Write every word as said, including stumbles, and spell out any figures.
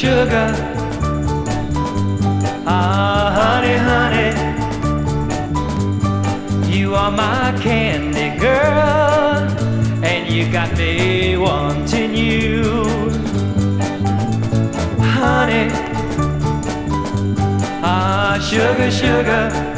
sugar. Ah, honey, honey, you are my candy girl, and you got me wanting you. Honey, ah, sugar, sugar.